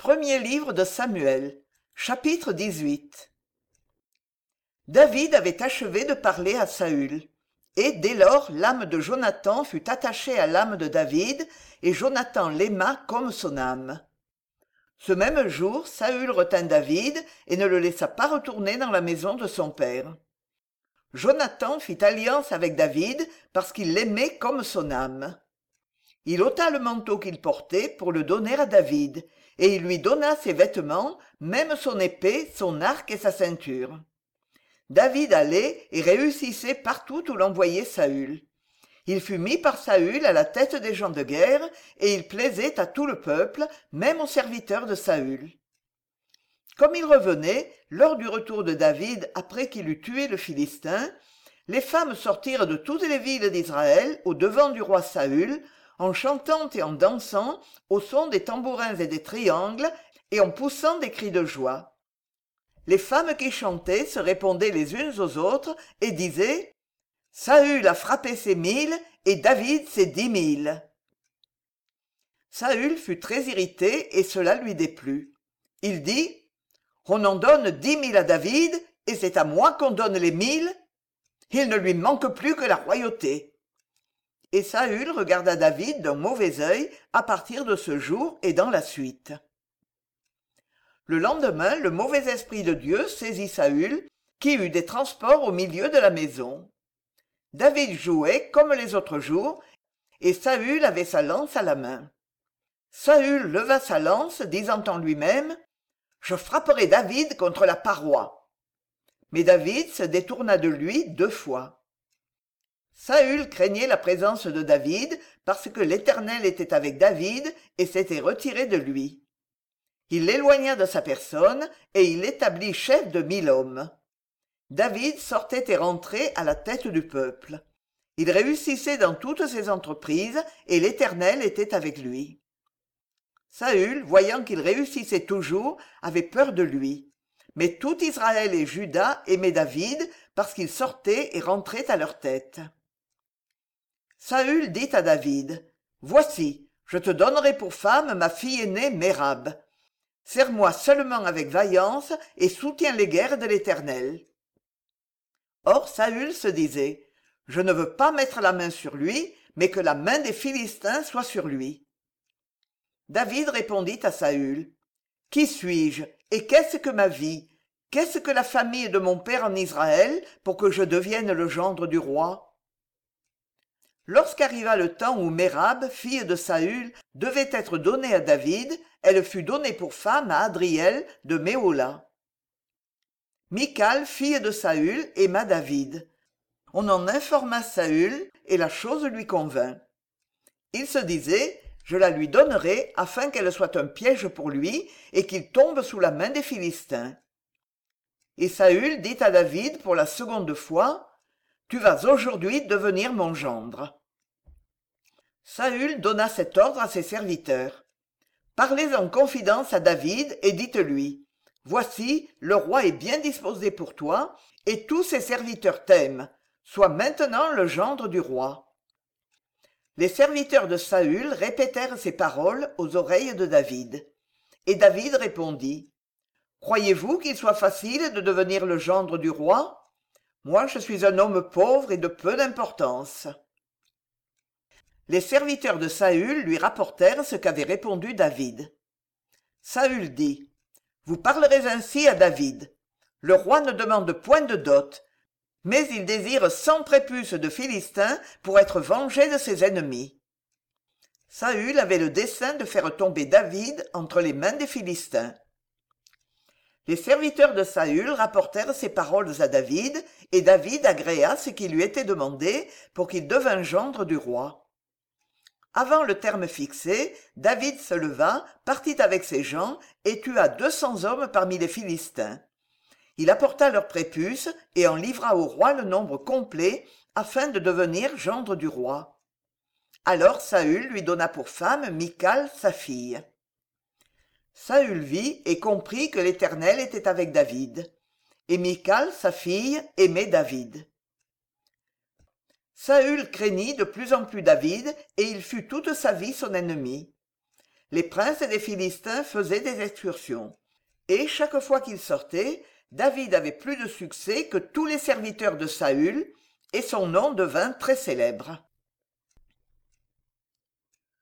Premier livre de Samuel, chapitre 18. David avait achevé de parler à Saül. Et dès lors l'âme de Jonathan fut attachée à l'âme de David, et Jonathan l'aima comme son âme. Ce même jour, Saül retint David et ne le laissa pas retourner dans la maison de son père. Jonathan fit alliance avec David parce qu'il l'aimait comme son âme. Il ôta le manteau qu'il portait pour le donner à David, et il lui donna ses vêtements, même son épée, son arc et sa ceinture. David allait et réussissait partout où l'envoyait Saül. Il fut mis par Saül à la tête des gens de guerre, et il plaisait à tout le peuple, même aux serviteurs de Saül. Comme il revenait, lors du retour de David après qu'il eut tué le Philistin, les femmes sortirent de toutes les villes d'Israël au devant du roi Saül, en chantant et en dansant, au son des tambourins et des triangles, et en poussant des cris de joie. Les femmes qui chantaient se répondaient les unes aux autres et disaient « Saül a frappé ses 1000 et David ses 10 000. » Saül fut très irrité et cela lui déplut. Il dit « On en donne 10 000 à David et c'est à moi qu'on donne les 1000. Il ne lui manque plus que la royauté. » Et Saül regarda David d'un mauvais œil à partir de ce jour et dans la suite. Le lendemain, le mauvais esprit de Dieu saisit Saül, qui eut des transports au milieu de la maison. David jouait comme les autres jours, et Saül avait sa lance à la main. Saül leva sa lance, disant en lui-même « Je frapperai David contre la paroi. » Mais David se détourna de lui 2 fois. Saül craignait la présence de David parce que l'Éternel était avec David et s'était retiré de lui. Il l'éloigna de sa personne et il l'établit chef de 1000 hommes. David sortait et rentrait à la tête du peuple. Il réussissait dans toutes ses entreprises et l'Éternel était avec lui. Saül, voyant qu'il réussissait toujours, avait peur de lui. Mais tout Israël et Juda aimaient David parce qu'il sortait et rentrait à leur tête. Saül dit à David, « Voici, je te donnerai pour femme ma fille aînée Mérab. Sers-moi seulement avec vaillance et soutiens les guerres de l'Éternel. » Or Saül se disait, « Je ne veux pas mettre la main sur lui, mais que la main des Philistins soit sur lui. » David répondit à Saül, « Qui suis-je et qu'est-ce que ma vie? Qu'est-ce que la famille de mon père en Israël pour que je devienne le gendre du roi ?» Lorsqu'arriva le temps où Mérab, fille de Saül, devait être donnée à David, elle fut donnée pour femme à Adriel de Méhola. Michal, fille de Saül, aima David. On en informa Saül, et la chose lui convint. Il se disait, je la lui donnerai afin qu'elle soit un piège pour lui et qu'il tombe sous la main des Philistins. Et Saül dit à David pour la 2e fois, tu vas aujourd'hui devenir mon gendre. Saül donna cet ordre à ses serviteurs. Parlez en confidence à David et dites-lui, voici, le roi est bien disposé pour toi, et tous ses serviteurs t'aiment. Sois maintenant le gendre du roi. Les serviteurs de Saül répétèrent ces paroles aux oreilles de David. Et David répondit, croyez-vous qu'il soit facile de devenir le gendre du roi? Moi, je suis un homme pauvre et de peu d'importance. Les serviteurs de Saül lui rapportèrent ce qu'avait répondu David. Saül dit, vous parlerez ainsi à David. Le roi ne demande point de dot, mais il désire 100 prépuces de Philistins pour être vengé de ses ennemis. Saül avait le dessein de faire tomber David entre les mains des Philistins. Les serviteurs de Saül rapportèrent ces paroles à David, et David agréa ce qui lui était demandé pour qu'il devînt gendre du roi. Avant le terme fixé, David se leva, partit avec ses gens, et tua 200 hommes parmi les Philistins. Il apporta leurs prépuces et en livra au roi le nombre complet, afin de devenir gendre du roi. Alors Saül lui donna pour femme Michal, sa fille. Saül vit et comprit que l'Éternel était avec David. Et Michal, sa fille, aimait David. Saül craignit de plus en plus David, et il fut toute sa vie son ennemi. les princes des Philistins faisaient des excursions. Et chaque fois qu'il sortait, David avait plus de succès que tous les serviteurs de Saül, et son nom devint très célèbre.